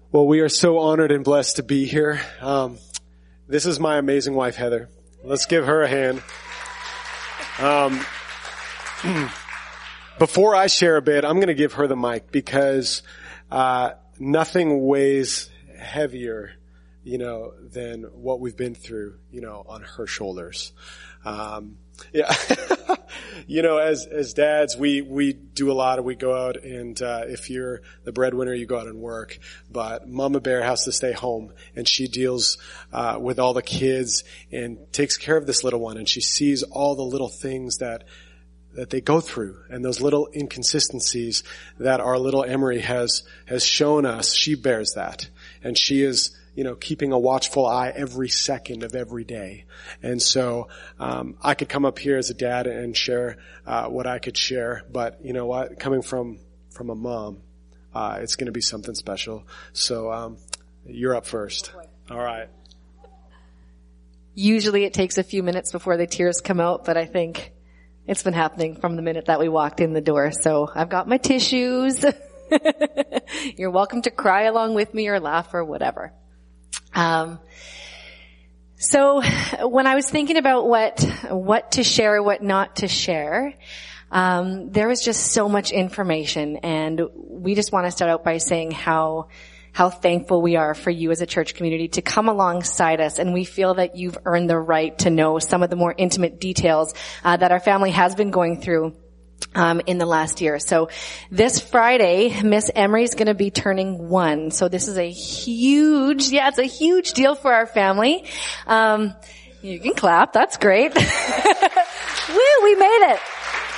Well, we are so honored and blessed to be here. This is my amazing wife, Heather. Let's give her a hand. Before I share a bit, I'm going to give her the mic because nothing weighs heavier, than what we've been through, on her shoulders. Yeah. As dads, we do a lot. We go out and, if you're the breadwinner, you go out and work. But Mama Bear has to stay home and she deals, with all the kids and takes care of this little one. And she sees all the little things that they go through and those little inconsistencies that our little Emery has shown us. She bears that. And she is, keeping a watchful eye every second of every day. And so, I could come up here as a dad and share, what I could share, but you know what? Coming from a mom, it's gonna be something special. So, you're up first. All right. Usually it takes a few minutes before the tears come out, but I think it's been happening from the minute that we walked in the door. So I've got my tissues. You're welcome to cry along with me or laugh or whatever. So when I was thinking about what to share, what not to share, there was just so much information, and we just want to start out by saying how thankful we are for you as a church community to come alongside us, and we feel that you've earned the right to know some of the more intimate details that our family has been going through in the last year. So this Friday, Miss Emery's going to be turning 1. So this is it's a huge deal for our family. You can clap. That's great. Woo, we made it.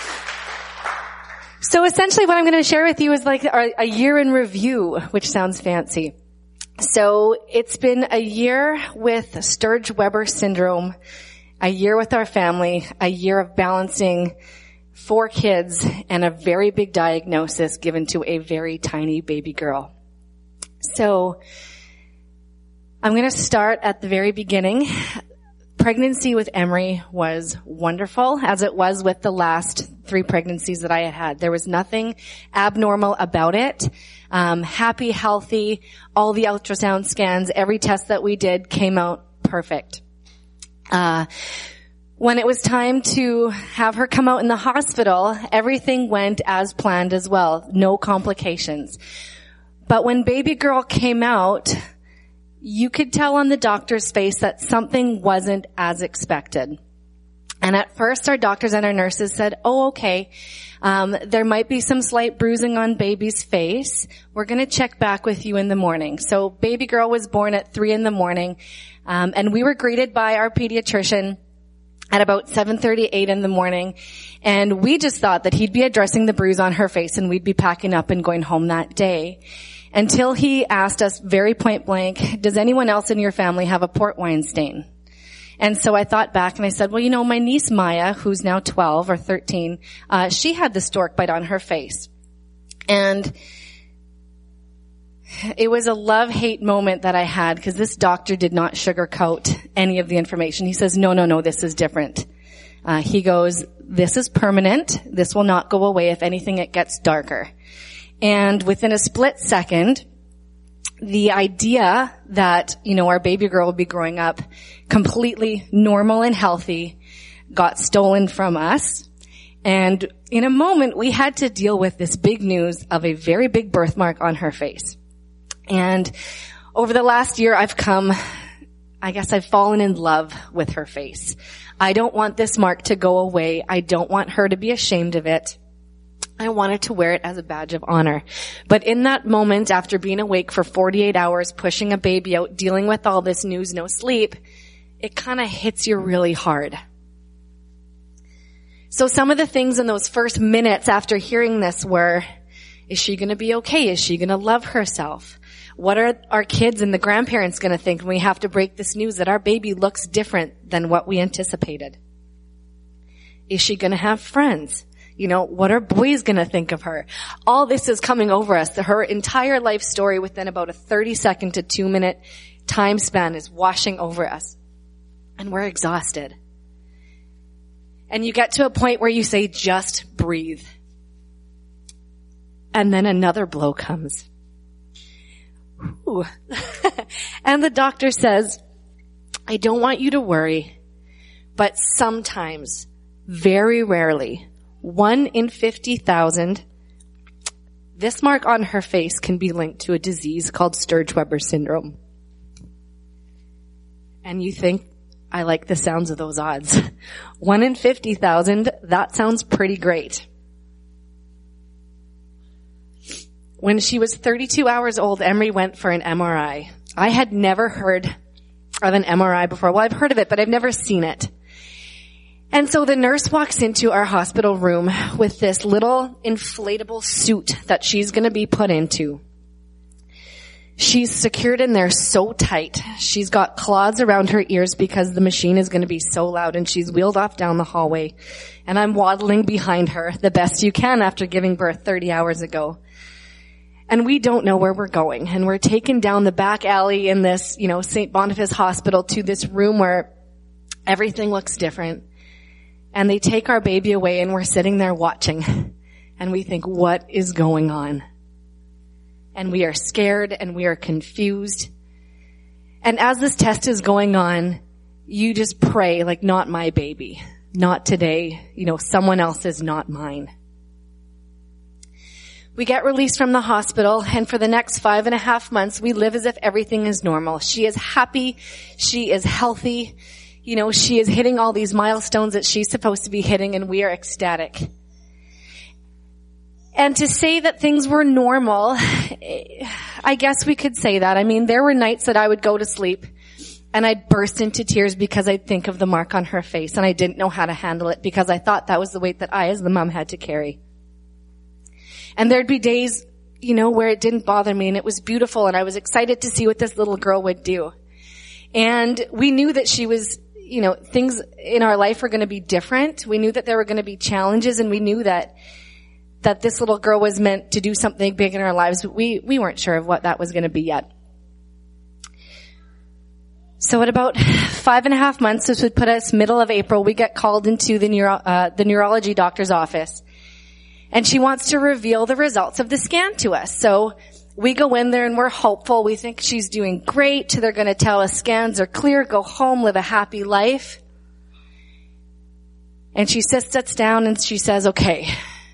So essentially what I'm going to share with you is like a year in review, which sounds fancy. So it's been a year with Sturge-Weber syndrome, a year with our family, a year of balancing 4 kids and a very big diagnosis given to a very tiny baby girl. So I'm going to start at the very beginning. Pregnancy with Emery was wonderful, as it was with the last 3 pregnancies that I had had. There was nothing abnormal about it. Happy, healthy, all the ultrasound scans, every test that we did came out perfect. When it was time to have her come out in the hospital, everything went as planned as well. No complications. But when baby girl came out, you could tell on the doctor's face that something wasn't as expected. And at first our doctors and our nurses said, oh, okay, there might be some slight bruising on baby's face. We're going to check back with you in the morning. So baby girl was born at 3 a.m, and we were greeted by our pediatrician at about 7:38 in the morning, and we just thought that he'd be addressing the bruise on her face and we'd be packing up and going home that day, until he asked us very point blank, does anyone else in your family have a port wine stain? And so I thought back and I said, well, my niece Maya, who's now 12 or 13, she had the stork bite on her face. And it was a love-hate moment that I had, because this doctor did not sugarcoat any of the information. He says, no, this is different. He goes, this is permanent. This will not go away. If anything, it gets darker. And within a split second, the idea that, our baby girl would be growing up completely normal and healthy got stolen from us. And in a moment, we had to deal with this big news of a very big birthmark on her face. And over the last year, I've fallen in love with her face. I don't want this mark to go away. I don't want her to be ashamed of it. I wanted to wear it as a badge of honor. But in that moment, after being awake for 48 hours, pushing a baby out, dealing with all this news, no sleep, it kind of hits you really hard. So some of the things in those first minutes after hearing this were, is she going to be okay? Is she going to love herself? What are our kids and the grandparents going to think when we have to break this news that our baby looks different than what we anticipated? Is she going to have friends? What are boys going to think of her? All this is coming over us. Her entire life story within about a 30-second to 2-minute time span is washing over us. And we're exhausted. And you get to a point where you say, just breathe. And then another blow comes. Ooh. And the doctor says, I don't want you to worry, but sometimes, very rarely, 1 in 50,000, this mark on her face can be linked to a disease called Sturge-Weber syndrome. And you think, I like the sounds of those odds. 1 in 50,000, that sounds pretty great. When she was 32 hours old, Emery went for an MRI. I had never heard of an MRI before. Well, I've heard of it, but I've never seen it. And so the nurse walks into our hospital room with this little inflatable suit that she's going to be put into. She's secured in there so tight. She's got cloths around her ears because the machine is going to be so loud, and she's wheeled off down the hallway. And I'm waddling behind her the best you can after giving birth 30 hours ago. And we don't know where we're going. And we're taken down the back alley in this, St. Boniface Hospital to this room where everything looks different. And they take our baby away, and we're sitting there watching. And we think, what is going on? And we are scared and we are confused. And as this test is going on, you just pray, like, not my baby. Not today. Someone else's, not mine. We get released from the hospital, and for the next 5.5 months, we live as if everything is normal. She is happy. She is healthy. She is hitting all these milestones that she's supposed to be hitting, and we are ecstatic. And to say that things were normal, I guess we could say that. I mean, there were nights that I would go to sleep, and I'd burst into tears because I'd think of the mark on her face, and I didn't know how to handle it because I thought that was the weight that I, as the mom, had to carry. And there'd be days, where it didn't bother me, and it was beautiful, and I was excited to see what this little girl would do. And we knew that she was, things in our life were going to be different. We knew that there were going to be challenges, and we knew that this little girl was meant to do something big in our lives, but we weren't sure of what that was going to be yet. So at about 5.5 months, this would put us middle of April, we get called into the neurology doctor's office. And she wants to reveal the results of the scan to us. So we go in there and we're hopeful. We think she's doing great. They're going to tell us scans are clear, go home, live a happy life. And she sits down and she says, okay,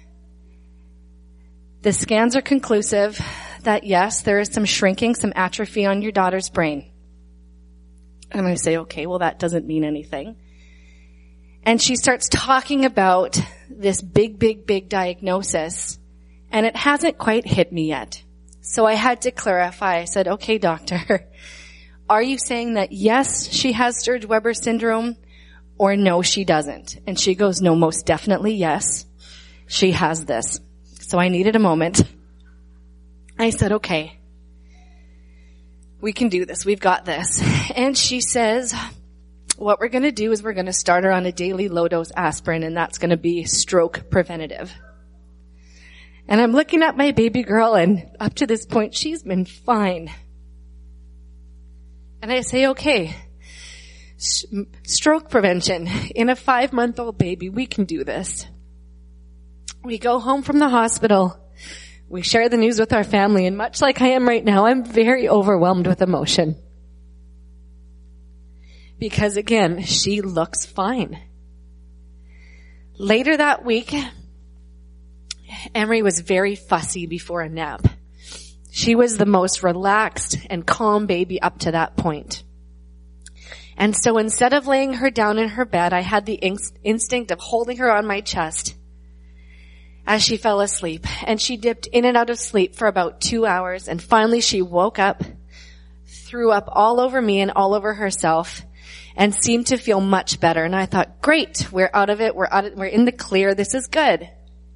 the scans are conclusive that yes, there is some shrinking, some atrophy on your daughter's brain. And I'm going to say, okay, well, that doesn't mean anything. And she starts talking about this big diagnosis, and it hasn't quite hit me yet. So I had to clarify. I said, okay, doctor, are you saying that yes, she has Sturge-Weber syndrome, or no, she doesn't? And she goes, no, most definitely yes, she has this. So I needed a moment. I said, okay, we can do this. We've got this. And she says, what we're going to do is we're going to start her on a daily low-dose aspirin, and that's going to be stroke preventative. And I'm looking at my baby girl, and up to this point, she's been fine. And I say, okay, stroke prevention in a 5-month-old baby, we can do this. We go home from the hospital. We share the news with our family, and much like I am right now, I'm very overwhelmed with emotion. Because again, she looks fine. Later that week, Emery was very fussy before a nap. She was the most relaxed and calm baby up to that point. And so instead of laying her down in her bed, I had the instinct of holding her on my chest as she fell asleep. And she dipped in and out of sleep for about 2 hours. And finally she woke up, threw up all over me and all over herself, and seemed to feel much better. And I thought, great, we're out of it. We're in the clear. This is good.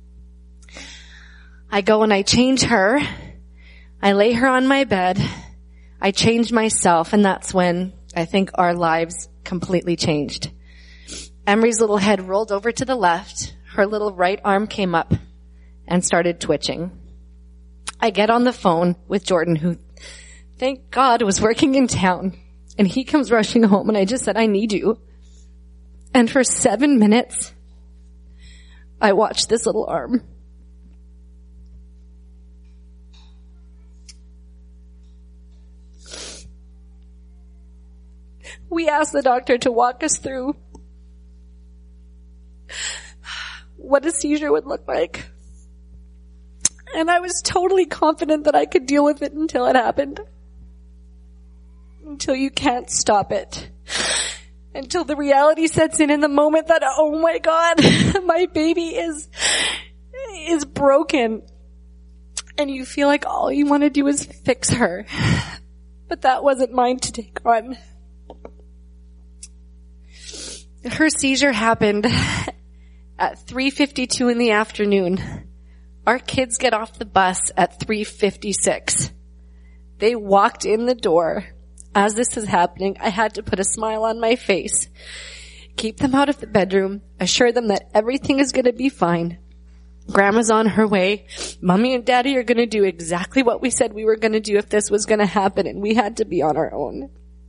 I go and I change her. I lay her on my bed. I change myself. And that's when I think our lives completely changed. Emery's little head rolled over to the left. Her little right arm came up and started twitching. I get on the phone with Jordan, who, thank God, was working in town. And he comes rushing home, and I just said, I need you. And for 7 minutes, I watched this little arm. we asked the doctor to walk us through what a seizure would look like. And I was totally confident that I could deal with it until it happened. Until you can't stop it. Until the reality sets in the moment that, oh my God, my baby is broken. And you feel like all you want to do is fix her. But that wasn't mine to take on. Her seizure happened at 3:52 in the afternoon. Our kids get off the bus at 3:56. They walked in the door. As this is happening, I had to put a smile on my face, keep them out of the bedroom, assure them that everything is going to be fine. Grandma's on her way. Mommy and Daddy are going to do exactly what we said we were going to do if this was going to happen, and we had to be on our own.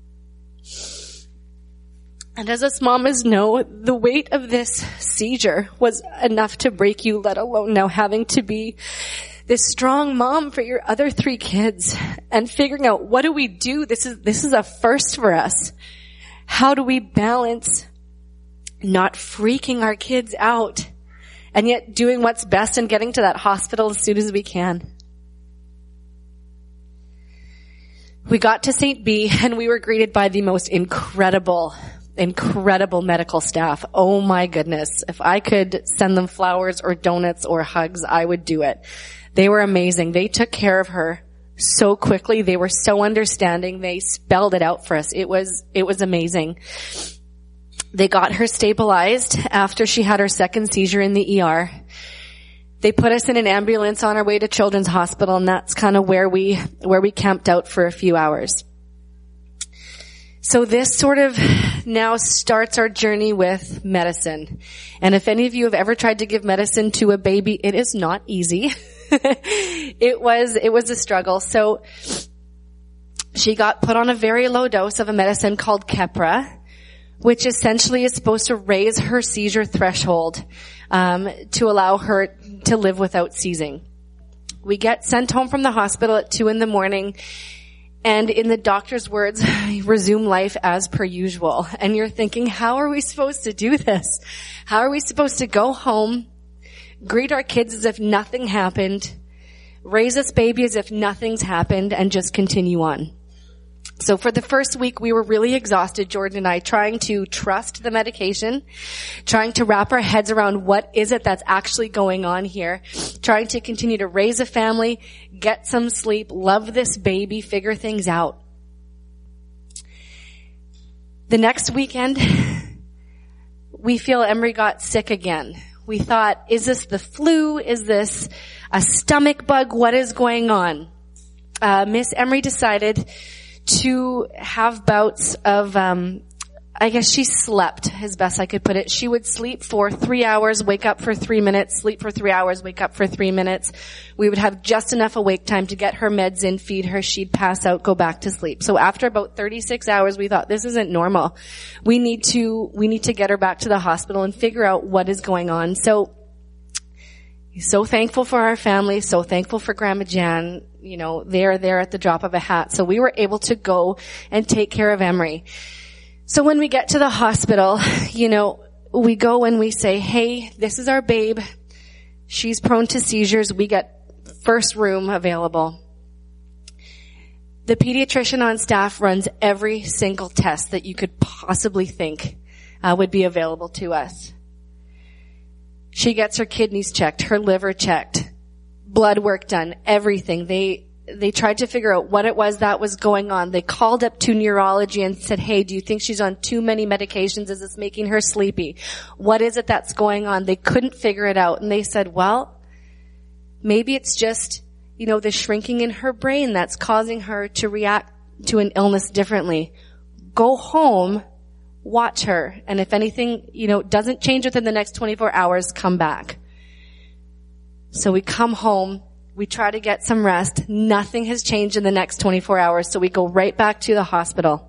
And as us mamas know, the weight of this seizure was enough to break you, let alone now having to be this strong mom for your other 3 kids and figuring out, what do we do? This is a first for us. How do we balance not freaking our kids out and yet doing what's best and getting to that hospital as soon as we can? We got to St. B and we were greeted by the most incredible medical staff. Oh my goodness. If I could send them flowers or donuts or hugs, I would do it. They were amazing. They took care of her so quickly. They were so understanding. They spelled it out for us. It was amazing. They got her stabilized after she had her second seizure in the ER. They put us in an ambulance on our way to Children's Hospital, and that's kind of where we camped out for a few hours. So this sort of now starts our journey with medicine. And if any of you have ever tried to give medicine to a baby, it is not easy. It was a struggle. So she got put on a very low dose of a medicine called Keppra, which essentially is supposed to raise her seizure threshold, to allow her to live without seizing. We get sent home from the hospital at 2 a.m. and in the doctor's words, resume life as per usual. And you're thinking, how are we supposed to do this? How are we supposed to go home, greet our kids as if nothing happened, raise this baby as if nothing's happened, and just continue on? So for the first week, we were really exhausted, Jordan and I, trying to trust the medication, trying to wrap our heads around what is it that's actually going on here, trying to continue to raise a family, get some sleep, love this baby, figure things out. The next weekend, we feel Emery got sick again. We thought, is this the flu? Is this a stomach bug? What is going on? Miss Emery decided to have bouts of, I guess she slept, as best I could put it. She would sleep for 3 hours, wake up for 3 minutes, sleep for 3 hours, wake up for 3 minutes. We would have just enough awake time to get her meds in, feed her, she'd pass out, go back to sleep. So after about 36 hours, we thought, this isn't normal. We need to get her back to the hospital and figure out what is going on. So thankful for our family, so thankful for Grandma Jan. You know, they're there at the drop of a hat. So we were able to go and take care of Emery. So when we get to the hospital, you know, we go and we say, hey, this is our babe. She's prone to seizures. We get first room available. The pediatrician on staff runs every single test that you could possibly think would be available to us. She gets her kidneys checked, her liver checked, blood work done, everything. They tried to figure out what it was that was going on. They called up to neurology and said, hey, do you think she's on too many medications? Is this making her sleepy? What is it that's going on? They couldn't figure it out. And they said, well, maybe it's just, you know, the shrinking in her brain that's causing her to react to an illness differently. Go home, watch her. And if anything, you know, doesn't change within the next 24 hours, come back. So we come home. We try to get some rest. Nothing has changed in the next 24 hours, so we go right back to the hospital.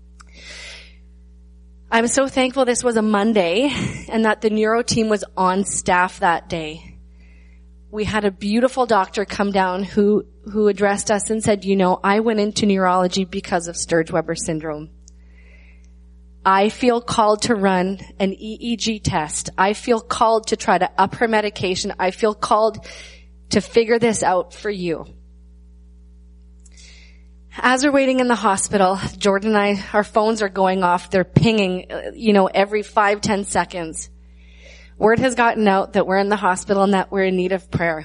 I'm so thankful this was a Monday and that the neuro team was on staff that day. We had a beautiful doctor come down who addressed us and said, you know, I went into neurology because of Sturge-Weber syndrome. I feel called to run an EEG test. I feel called to try to up her medication. I feel called to figure this out for you. As we're waiting in the hospital, Jordan and I, our phones are going off. They're pinging, every 5-10 seconds. Word has gotten out that we're in the hospital and that we're in need of prayer.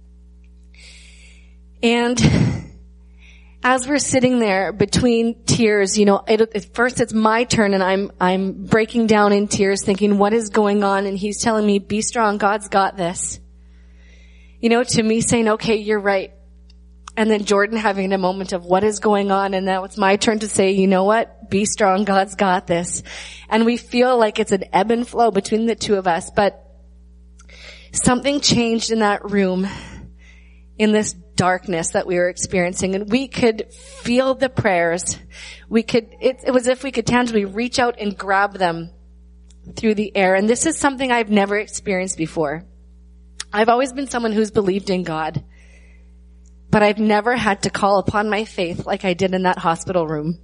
And as we're sitting there between tears, at first it's my turn and I'm breaking down in tears thinking, what is going on? And he's telling me, be strong, God's got this. To me saying, okay, you're right. And then Jordan having a moment of what is going on, and now it's my turn to say, you know what? Be strong, God's got this. And we feel like it's an ebb and flow between the two of us, but something changed in that room, in this darkness that we were experiencing, and we could feel the prayers. It was as if we could tangibly reach out and grab them through the air. And this is something I've never experienced before. I've always been someone who's believed in God, but I've never had to call upon my faith like I did in that hospital room.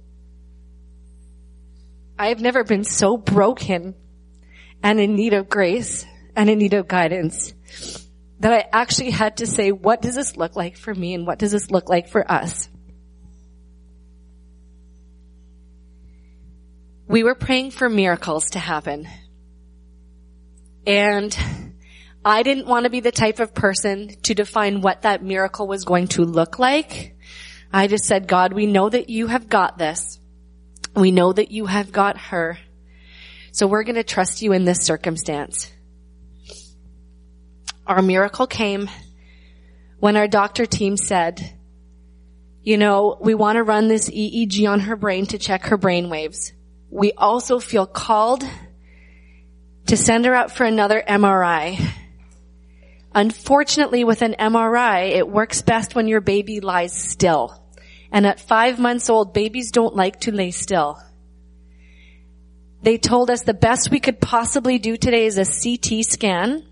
I've never been so broken and in need of grace and in need of guidance that I actually had to say, what does this look like for me and what does this look like for us? We were praying for miracles to happen. And I didn't want to be the type of person to define what that miracle was going to look like. I just said, God, we know that you have got this. We know that you have got her. So we're going to trust you in this circumstance. Our miracle came when our doctor team said, we want to run this EEG on her brain to check her brain waves. We also feel called to send her out for another MRI. Unfortunately, with an MRI, it works best when your baby lies still. And at 5 months old, babies don't like to lay still. They told us the best we could possibly do today is a CT scan.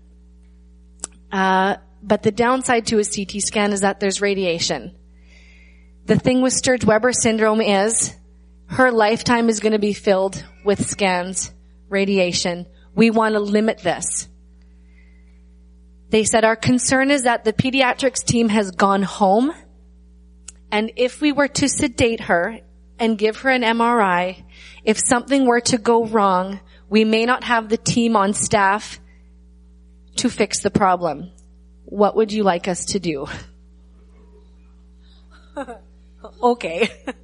But the downside to a CT scan is that there's radiation. The thing with Sturge-Weber syndrome is her lifetime is going to be filled with scans, radiation. We want to limit this. They said, our concern is that the pediatrics team has gone home, and if we were to sedate her and give her an MRI, if something were to go wrong, we may not have the team on staff to fix the problem. What would you like us to do? Okay.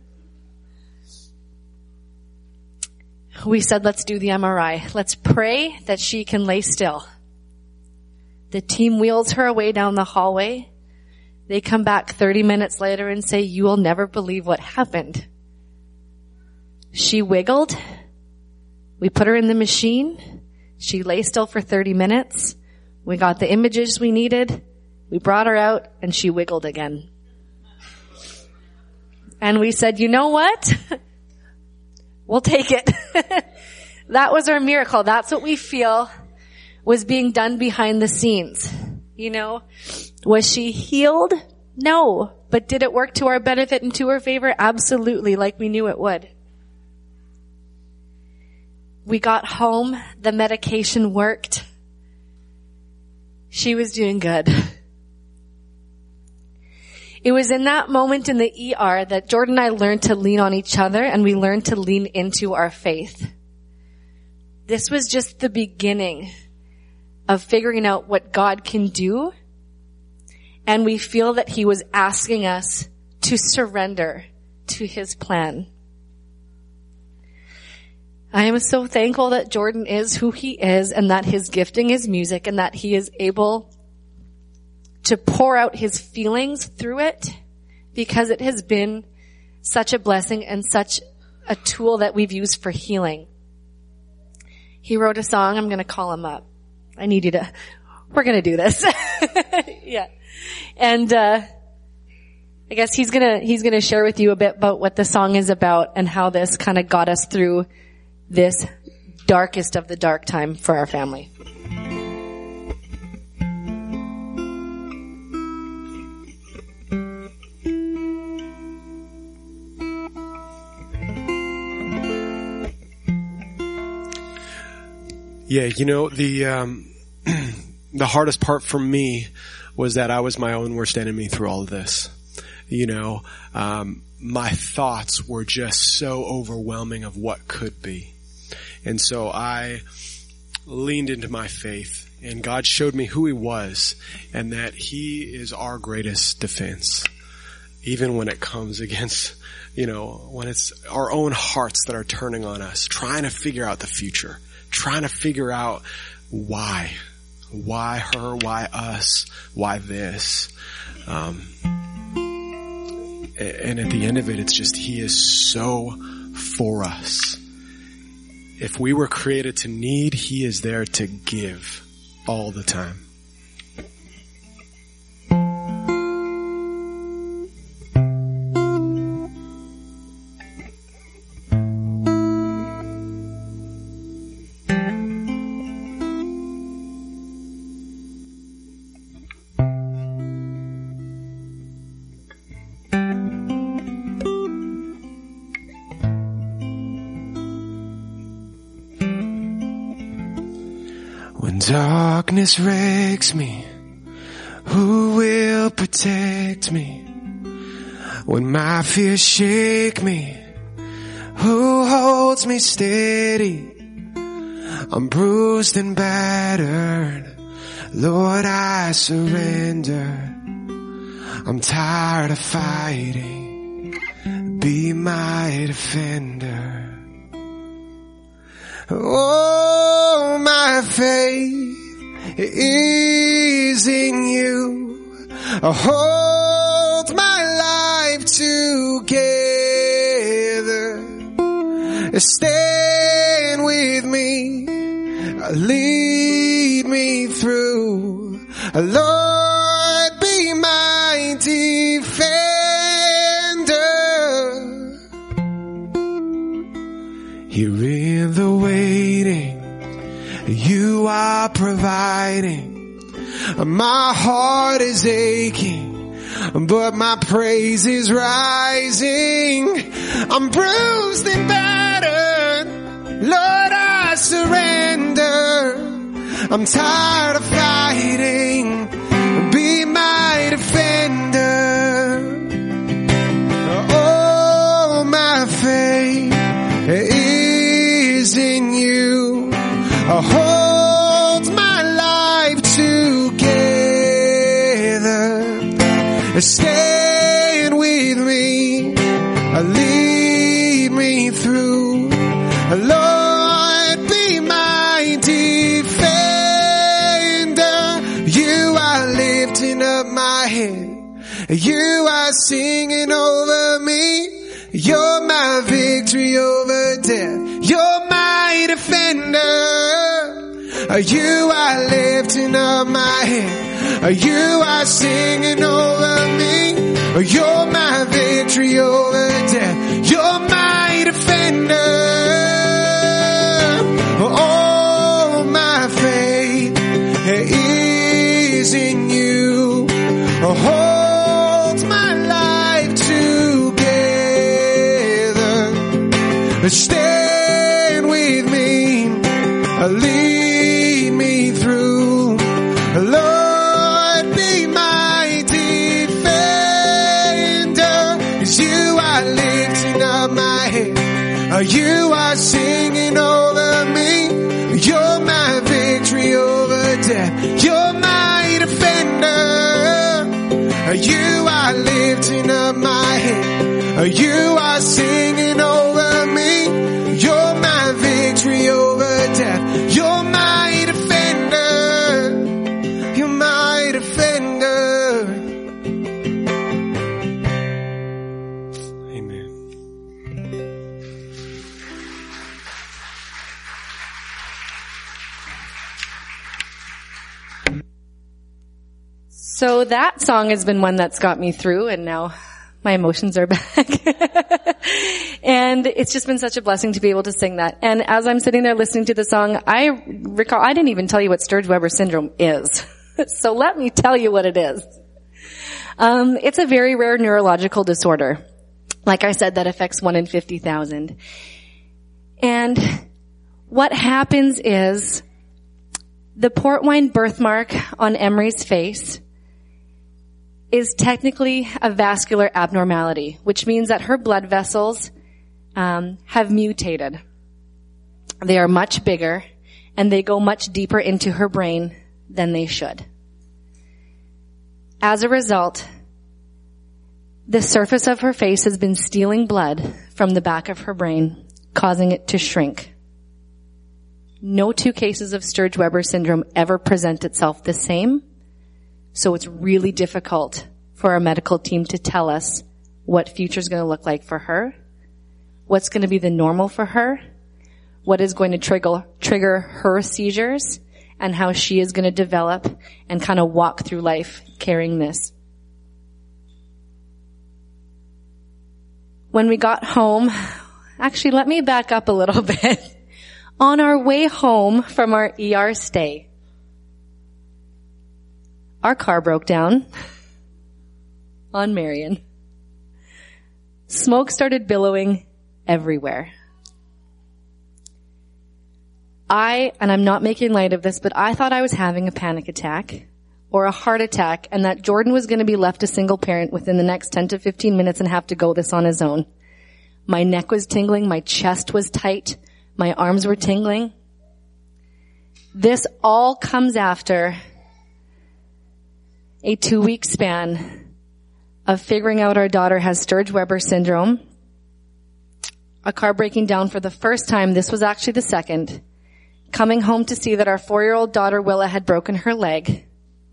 We said, let's do the MRI. Let's pray that she can lay still. The team wheels her away down the hallway. They come back 30 minutes later and say, you will never believe what happened. She wiggled. We put her in the machine. She lay still for 30 minutes. We got the images we needed. We brought her out and she wiggled again. And we said, you know what? We'll take it. That was our miracle. That's what we feel was being done behind the scenes. Was she healed? No. But did it work to our benefit and to her favor? Absolutely, like we knew it would. We got home. The medication worked. She was doing good. It was in that moment in the ER that Jordan and I learned to lean on each other and we learned to lean into our faith. This was just the beginning of figuring out what God can do. And we feel that he was asking us to surrender to his plan. I am so thankful that Jordan is who he is and that his gifting is music and that he is able to pour out his feelings through it, because it has been such a blessing and such a tool that we've used for healing. He wrote a song. I'm going to call him up. We're going to do this. Yeah. And, I guess he's going to share with you a bit about what the song is about and how this kind of got us through this darkest of the dark time for our family. Yeah, the hardest part for me was that I was my own worst enemy through all of this. My thoughts were just so overwhelming of what could be. And so I leaned into my faith, and God showed me who He was and that He is our greatest defense. Even when it comes against, when it's our own hearts that are turning on us, trying to figure out the future, trying to figure out why her, why us, why this. And at the end of it, it's just He is so for us. If we were created to need, He is there to give all the time. When darkness wrecks me, who will protect me? When my fears shake me, who holds me steady? I'm bruised and battered, Lord, I surrender. I'm tired of fighting, be my defender. Oh, my faith is in you. Hold my life together. Stand with me. Lead me through. Lord, be my defender. Here in the waiting, you are providing. My heart is aching, but my praise is rising. I'm bruised and battered, Lord, I surrender. I'm tired of fighting, be my defender. Oh, my faith is in you. Hold my life together. Stand with me. Lead me through. Lord, be my defender. You are lifting up my head. You are singing over me. You're my victory over death. You're my defender. You are lifting up my head. You are singing over me. You're my victory over death. You're my defender. Oh, my faith is in you. Hold my life together. Stand with me. Lead me through. Lord, be my defender. 'Cause you are lifting up my head. You are singing over me. You're my victory over death. You're my defender. You are lifting up my head. You are singing over me. You're my victory over death. You're my defender. You're my defender. Amen. So that song has been one that's got me through, and now my emotions are back. And it's just been such a blessing to be able to sing that. And as I'm sitting there listening to the song, I recall, I didn't even tell you what Sturge-Weber syndrome is. So let me tell you what it is. It's a very rare neurological disorder. Like I said, that affects 1 in 50,000. And what happens is The port wine birthmark on Emery's face is technically a vascular abnormality, which means that her blood vessels have mutated. They are much bigger, and they go much deeper into her brain than they should. As a result, the surface of her face has been stealing blood from the back of her brain, causing it to shrink. No two cases of Sturge-Weber syndrome ever present itself the same, so it's really difficult for our medical team to tell us what future is going to look like for her, what's going to be the normal for her, what is going to trigger her seizures, and how she is going to develop and kind of walk through life carrying this. When we got home, actually, let me back up a little bit. On our way home from our ER stay, our car broke down on Marion. Smoke started billowing everywhere. And I'm not making light of this, but I thought I was having a panic attack or a heart attack, and that Jordan was going to be left a single parent within the next 10 to 15 minutes and have to go this on his own. My neck was tingling, my chest was tight, my arms were tingling. This all comes after a 2-week span of figuring out our daughter has Sturge-Weber syndrome, a car breaking down for the first time, this was actually the second, coming home to see that our 4-year-old daughter Willa had broken her leg,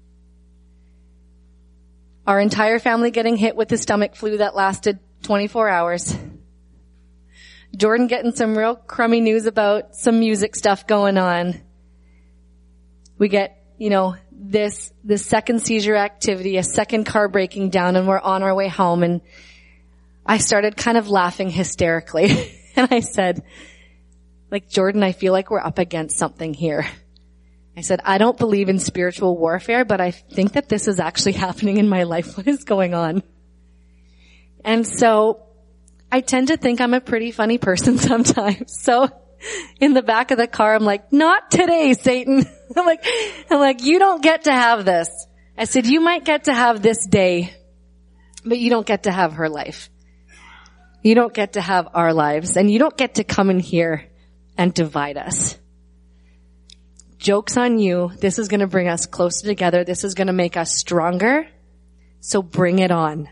our entire family getting hit with the stomach flu that lasted 24 hours, Jordan getting some real crummy news about some music stuff going on. We get, this second seizure activity, a second car breaking down, and we're on our way home, and I started kind of laughing hysterically. And I said, Jordan, I feel like we're up against something here. I said, I don't believe in spiritual warfare, but I think that this is actually happening in my life. What is going on? And so I tend to think I'm a pretty funny person sometimes. So in the back of the car, I'm like, not today, Satan. I'm like, you don't get to have this. I said, you might get to have this day, but you don't get to have her life. You don't get to have our lives, and you don't get to come in here and divide us. Joke's on you. This is going to bring us closer together. This is going to make us stronger. So bring it on.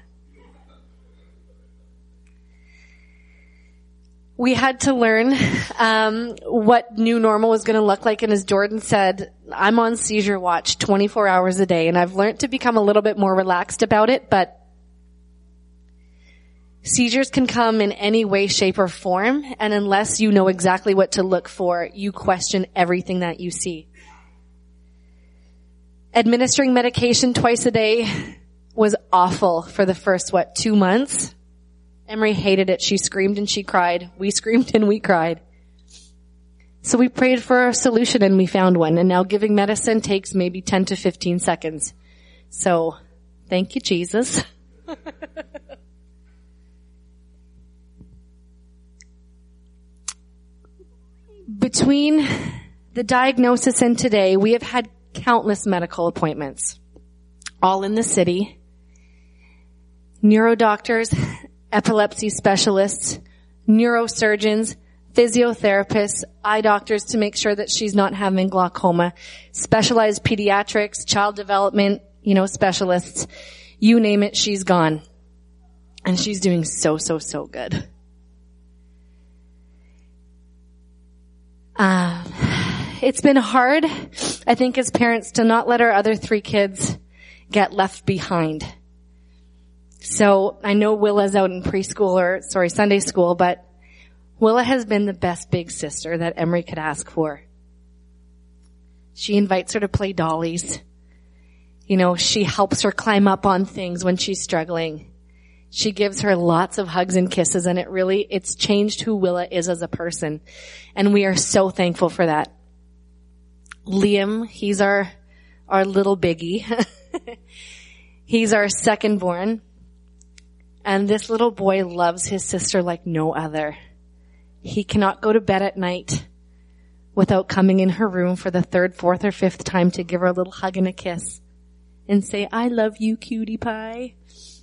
We had to learn what new normal was going to look like. And as Jordan said, I'm on seizure watch 24 hours a day. And I've learned to become a little bit more relaxed about it. But seizures can come in any way, shape, or form. And unless you know exactly what to look for, you question everything that you see. Administering medication twice a day was awful for the first, 2 months? Emery hated it. She screamed and she cried. We screamed and we cried. So we prayed for a solution and we found one. And now giving medicine takes maybe 10 to 15 seconds. So thank you, Jesus. Between the diagnosis and today, we have had countless medical appointments, all in the city. Neurodoctors, epilepsy specialists, neurosurgeons, physiotherapists, eye doctors to make sure that she's not having glaucoma, specialized pediatrics, child development, specialists. You name it, she's gone. And she's doing so good. It's been hard, I think, as parents to not let our other 3 kids get left behind. So I know Willa's out in Sunday school, but Willa has been the best big sister that Emery could ask for. She invites her to play dollies. She helps her climb up on things when she's struggling. She gives her lots of hugs and kisses, and it's changed who Willa is as a person. And we are so thankful for that. Liam, he's our little biggie. He's our second born. And this little boy loves his sister like no other. He cannot go to bed at night without coming in her room for the third, fourth, or fifth time to give her a little hug and a kiss and say, I love you, cutie pie.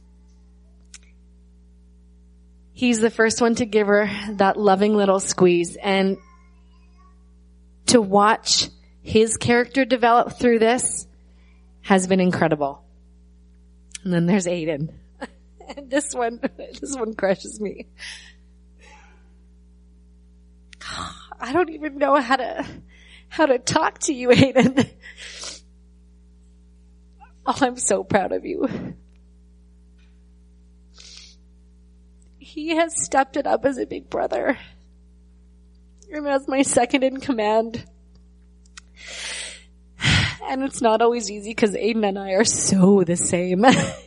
He's the first one to give her that loving little squeeze. And to watch his character develop through this has been incredible. And then there's Aiden. And this one crushes me. I don't even know how to talk to you, Aiden. Oh, I'm so proud of you. He has stepped it up as a big brother. And as my second in command. And it's not always easy because Aiden and I are so the same.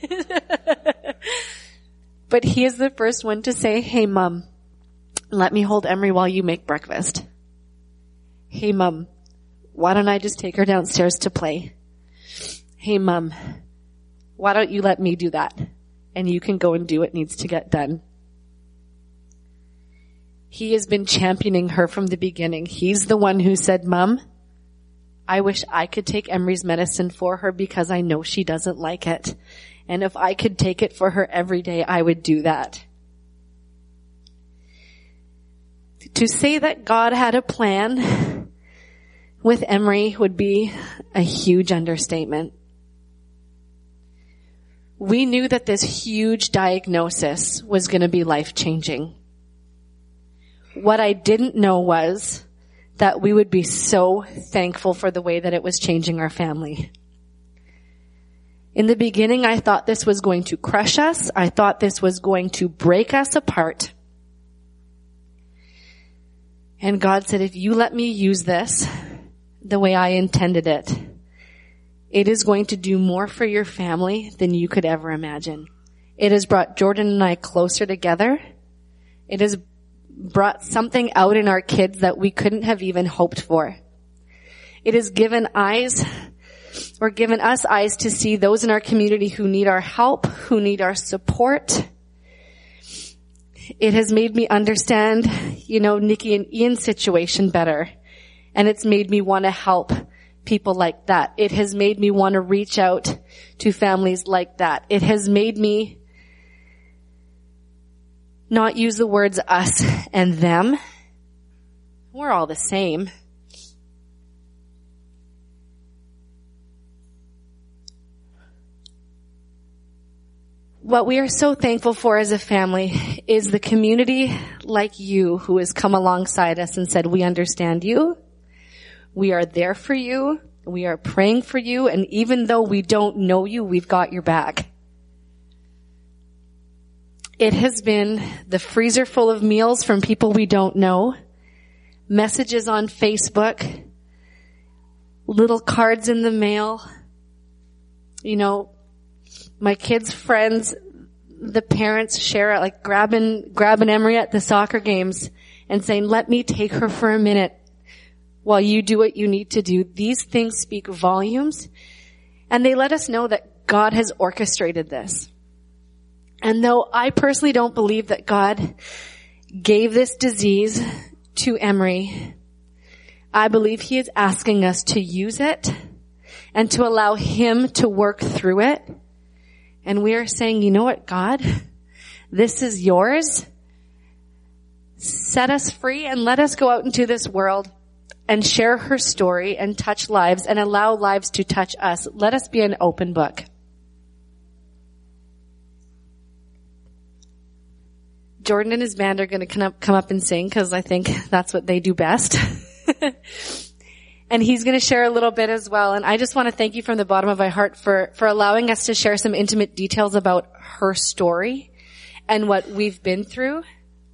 But he is the first one to say, hey, Mom, let me hold Emery while you make breakfast. Hey, Mom, why don't I just take her downstairs to play? Hey, Mom, why don't you let me do that? And you can go and do what needs to get done. He has been championing her from the beginning. He's the one who said, Mom, I wish I could take Emery's medicine for her because I know she doesn't like it. And if I could take it for her every day, I would do that. To say that God had a plan with Emery would be a huge understatement. We knew that this huge diagnosis was going to be life-changing. What I didn't know was that we would be so thankful for the way that it was changing our family. In the beginning, I thought this was going to crush us. I thought this was going to break us apart. And God said, if you let me use this the way I intended it, it is going to do more for your family than you could ever imagine. It has brought Jordan and I closer together. It has brought something out in our kids that we couldn't have even hoped for. It has given us eyes to see those in our community who need our help, who need our support. It has made me understand, Nikki and Ian's situation better. And it's made me want to help people like that. It has made me want to reach out to families like that. It has made me not use the words us and them. We're all the same. What we are so thankful for as a family is the community like you who has come alongside us and said, we understand you. We are there for you. We are praying for you. And even though we don't know you, we've got your back. It has been the freezer full of meals from people we don't know, messages on Facebook, little cards in the mail. My kids' friends, the parents share it, like grabbing Emery at the soccer games and saying, let me take her for a minute while you do what you need to do. These things speak volumes, and they let us know that God has orchestrated this. And though I personally don't believe that God gave this disease to Emery, I believe he is asking us to use it and to allow him to work through it. And we are saying, you know what, God, this is yours. Set us free and let us go out into this world and share her story and touch lives and allow lives to touch us. Let us be an open book. Jordan and his band are going to come up and sing because I think that's what they do best. And he's going to share a little bit as well. And I just want to thank you from the bottom of my heart for allowing us to share some intimate details about her story and what we've been through.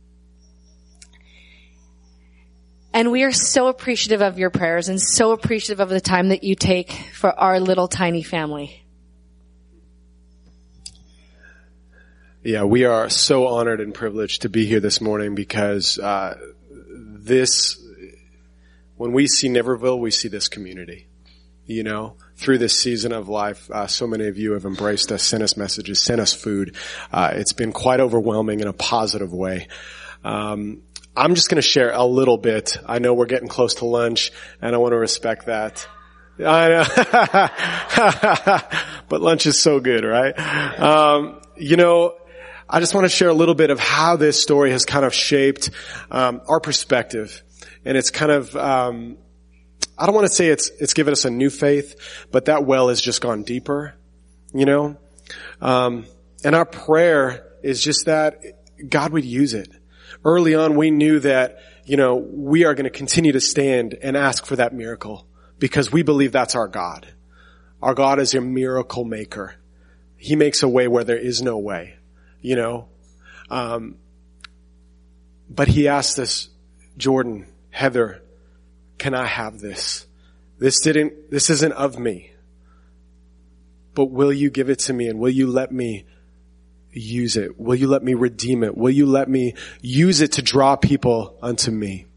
And we are so appreciative of your prayers and so appreciative of the time that you take for our little tiny family. Yeah, we are so honored and privileged to be here this morning because when we see Niverville, we see this community. Through this season of life, so many of you have embraced us, sent us messages, sent us food. It's been quite overwhelming in a positive way. I'm just going to share a little bit. I know we're getting close to lunch, and I want to respect that. I know. But lunch is so good, right? I just want to share a little bit of how this story has kind of shaped our perspective. And it's kind of, I don't want to say it's given us a new faith, but that well has just gone deeper, And our prayer is just that God would use it. Early on, we knew that, we are going to continue to stand and ask for that miracle because we believe that's our God. Our God is a miracle maker. He makes a way where there is no way, But he asked us, Jordan, Heather, can I have this? This isn't of me. But will you give it to me, and will you let me use it? Will you let me redeem it? Will you let me use it to draw people unto me?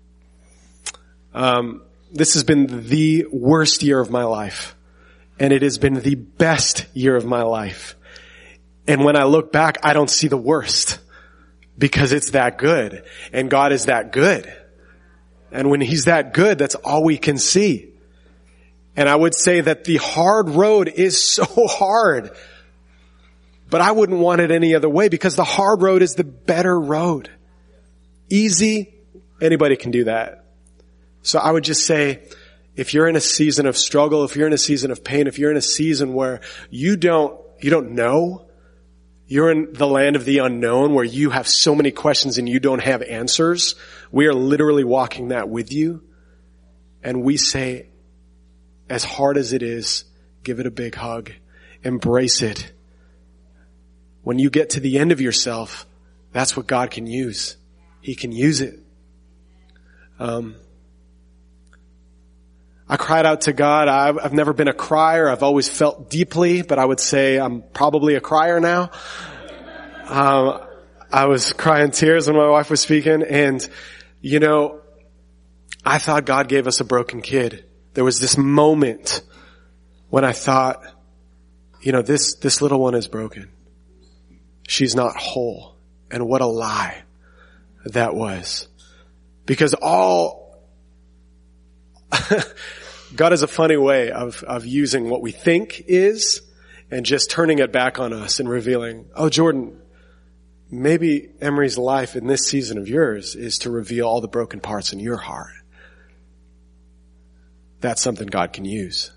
This has been the worst year of my life, and it has been the best year of my life. And when I look back, I don't see the worst because it's that good, and God is that good. And when he's that good, that's all we can see. And I would say that the hard road is so hard, but I wouldn't want it any other way because the hard road is the better road. Easy, anybody can do that. So I would just say, if you're in a season of struggle, if you're in a season of pain, if you're in a season where you don't know, you're in the land of the unknown where you have so many questions and you don't have answers. We are literally walking that with you. And we say, as hard as it is, give it a big hug. Embrace it. When you get to the end of yourself, that's what God can use. He can use it. I cried out to God. I've never been a crier. I've always felt deeply, but I would say I'm probably a crier now. I was crying tears when my wife was speaking, and, I thought God gave us a broken kid. There was this moment when I thought, this little one is broken. She's not whole. And what a lie that was. Because God has a funny way of using what we think is and just turning it back on us and revealing, oh, Jordan, maybe Emery's life in this season of yours is to reveal all the broken parts in your heart. That's something God can use.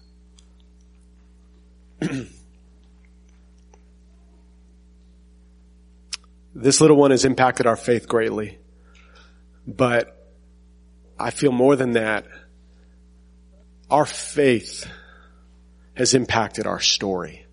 This little one has impacted our faith greatly. But I feel more than that. Our faith has impacted our story.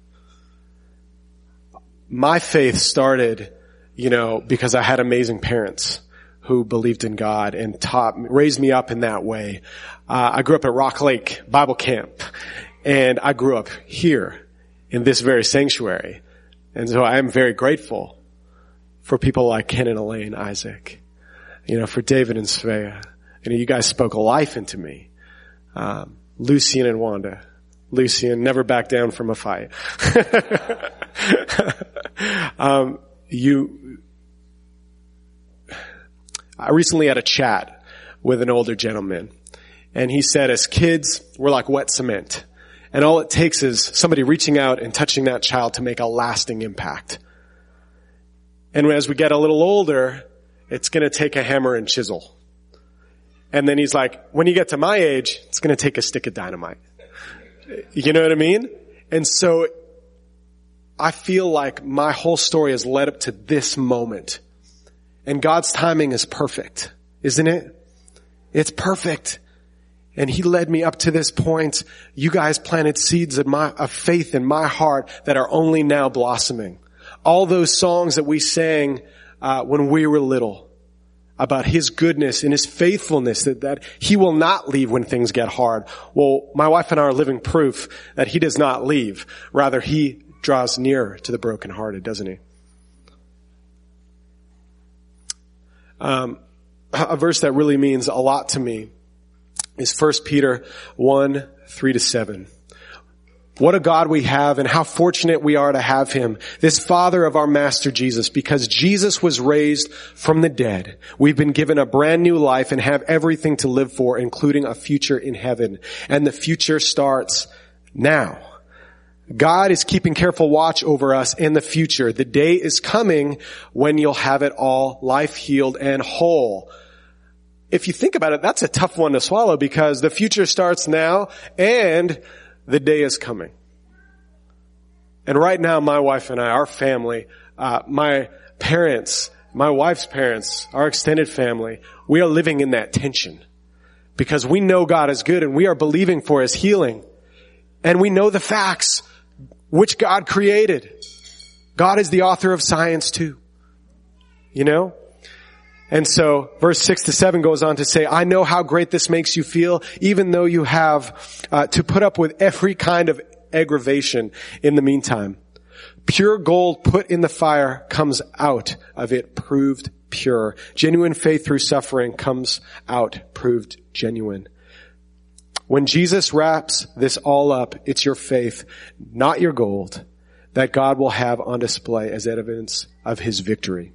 My faith started, because I had amazing parents who believed in God and raised me up in that way. I grew up at Rock Lake Bible Camp, and I grew up here in this very sanctuary. And so I am very grateful for people like Ken and Elaine, Isaac, for David and Svea. You guys spoke life into me. Lucian and Wanda. Lucian never backed down from a fight. I recently had a chat with an older gentleman, and he said, as kids, we're like wet cement. And all it takes is somebody reaching out and touching that child to make a lasting impact. And as we get a little older, it's going to take a hammer and chisel. And then he's like, when you get to my age, it's going to take a stick of dynamite. You know what I mean? And so I feel like my whole story has led up to this moment. And God's timing is perfect, isn't it? It's perfect. And he led me up to this point. You guys planted seeds of faith in my heart that are only now blossoming. All those songs that we sang when we were little about his goodness and his faithfulness, that he will not leave when things get hard. Well, my wife and I are living proof that he does not leave. Rather, he draws near to the brokenhearted, doesn't he? A verse that really means a lot to me is 1 Peter 1:3-7. What a God we have, and how fortunate we are to have him, this Father of our Master Jesus. Because Jesus was raised from the dead, we've been given a brand new life and have everything to live for, including a future in heaven. And the future starts now. God is keeping careful watch over us in the future. The day is coming when you'll have it all, life healed and whole. If you think about it, that's a tough one to swallow, because the future starts now and the day is coming. And right now, my wife and I, our family, my parents, my wife's parents, our extended family, we are living in that tension. Because we know God is good and we are believing for his healing. And we know the facts which God created. God is the author of science too. You know? And so verse 6 to 7 goes on to say, I know how great this makes you feel, even though you have to put up with every kind of aggravation in the meantime. Pure gold put in the fire comes out of it proved pure. Genuine faith through suffering comes out proved genuine. When Jesus wraps this all up, it's your faith, not your gold, that God will have on display as evidence of his victory.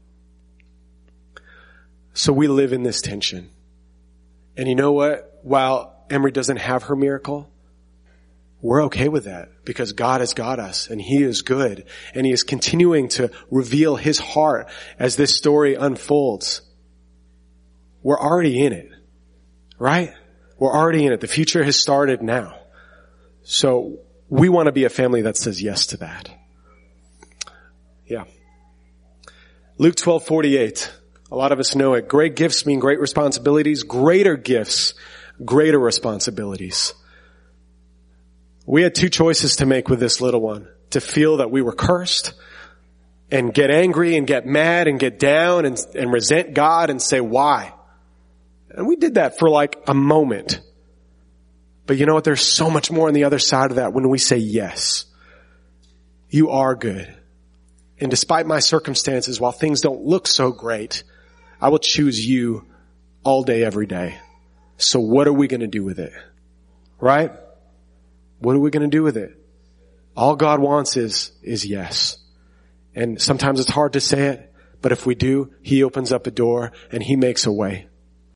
So we live in this tension. And you know what? While Emery doesn't have her miracle, we're okay with that, because God has got us and he is good, and he is continuing to reveal his heart as this story unfolds. We're already in it, right? We're already in it. The future has started now. So we want to be a family that says yes to that. Yeah. Luke 12:48. A lot of us know it. Great gifts mean great responsibilities. Greater gifts, greater responsibilities. We had two choices to make with this little one. To feel that we were cursed and get angry and get mad and get down and resent God and say, why? And we did that for like a moment. But you know what? There's so much more on the other side of that when we say yes. You are good. And despite my circumstances, while things don't look so great, I will choose you all day, every day. So what are we going to do with it? Right? What are we going to do with it? All God wants is yes. And sometimes it's hard to say it, but if we do, he opens up a door and he makes a way.